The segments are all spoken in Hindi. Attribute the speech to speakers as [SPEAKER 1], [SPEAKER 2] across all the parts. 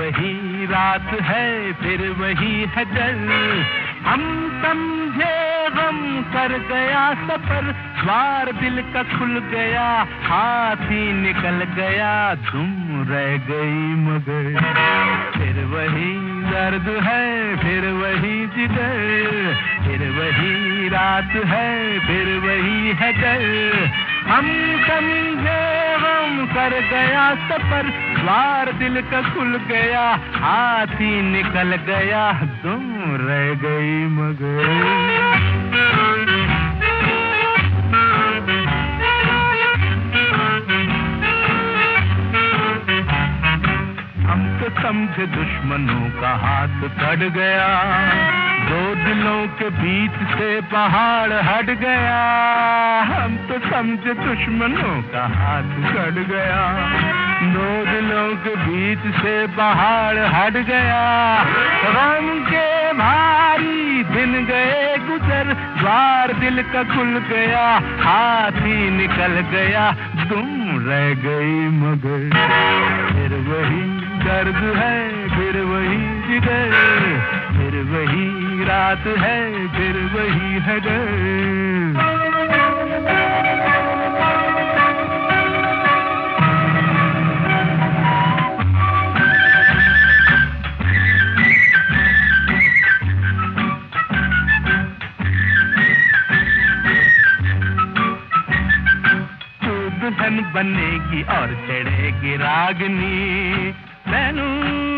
[SPEAKER 1] वही रात है फिर वही है डर, हम समझे गम कर गया सफर, द्वार दिल का खुल गया, हाथ ही निकल गया, तुम रह गई मगर। फिर वही दर्द है फिर वही जिगर, फिर वही रात है फिर वही है डर, हम समझे गम कर गया सफर, द्वार दिल का खुल गया, हाथ ही निकल गया, तुम रह गई मगर। हम तो समझे दुश्मनों का हाथ कट गया, दो दिलों के बीच से पहाड़ हट गया, हम तो समझे दुश्मनों का हाथ कट गया, दो दिलों के बीच से पहाड़ हट गया, गम के भारी दिन गए गुजर, द्वार दिल का खुल गया, हाथ ही निकल गया, तुम रह गई मगर। फिर वही दर्द है फिर वही जिगर, फिर वही रात है फिर वही है डर। दुल्हन बनेगी और चढ़ेगी रागनी, तू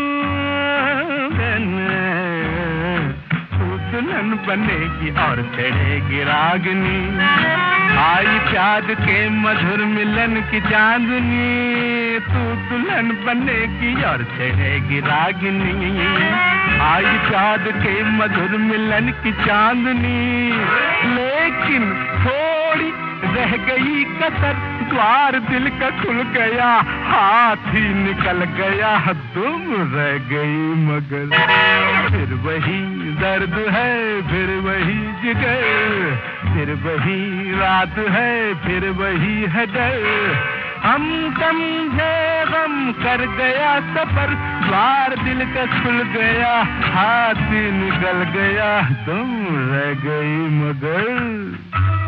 [SPEAKER 1] दुल्हन बनेगी और चढ़ेगी रागनी, आई प्याद के मधुर मिलन की चांदनी, तू दुल्हन बनेगी और चढ़ेगी रागनी, आई प्याद के मधुर मिलन की चांदनी, लेकिन थोड़ी रह गई कसर, द्वार दिल का खुल गया, हाथ ही निकल गया, तुम रह गई मगर। फिर वही दर्द है फिर वही जिगर, फिर वही रात है फिर वही है डर, हम समझे गम कर गया सफर, द्वार दिल का खुल गया, हाथ ही निकल गया, तुम रह गई मगर।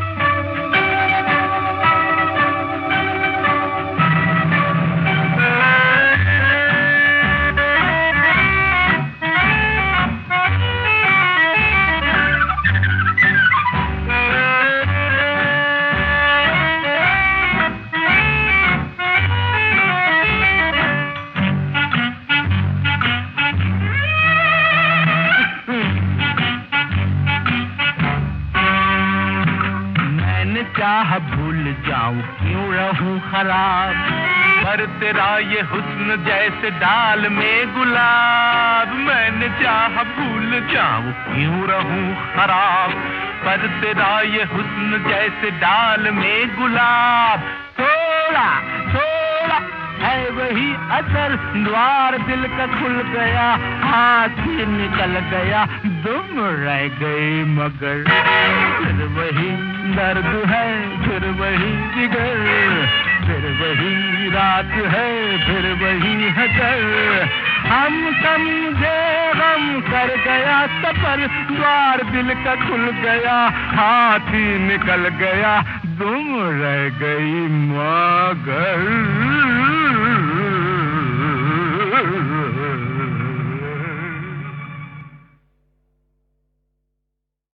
[SPEAKER 1] चाह भूल जाऊं क्यों रहूं खराब, पर तेरा ये हुस्न जैसे डाल में गुलाब, मैंने चाह भूल जाऊं क्यों रहूं खराब, पर तेरा ये हुस्न जैसे डाल में गुलाब, थोड़ा थोड़ा है वही असर, द्वार दिल का खुल गया, हाथ ही निकल गया, तुम रह गई मगर। फिर वही दर्द है फिर वही जिगर, फिर वही रात है फिर वही है डर, हम समझे गम कर गया सफर, द्वार दिल का खुल गया, हाथ ही निकल गया, तुम रह गई मगर।